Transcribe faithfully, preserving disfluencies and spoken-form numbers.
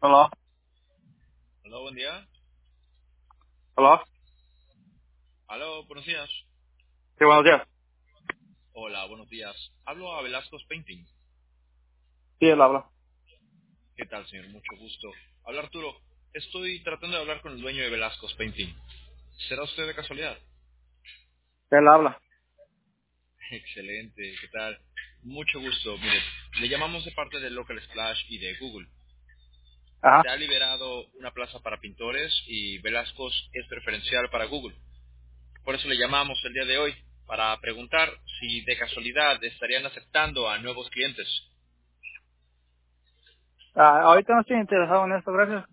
Hola, Hola, buen día. hola. Aló, buenos días. Sí, buenos días. Hola, buenos días. Hablo a Velasco's Painting. Sí, él habla. ¿Qué tal, señor? Mucho gusto. Habla Arturo. Estoy tratando de hablar con el dueño de Velasco's Painting. ¿Será usted de casualidad? Él habla. Excelente. ¿Qué tal? Mucho gusto. Mire, le llamamos de parte de Local Splash y de Google. Ajá. Se ha liberado una plaza para pintores y Velasco's es preferencial para Google. Por eso le llamamos el día de hoy, para preguntar si de casualidad estarían aceptando a nuevos clientes. Ah, ahorita no estoy interesado en esto, gracias.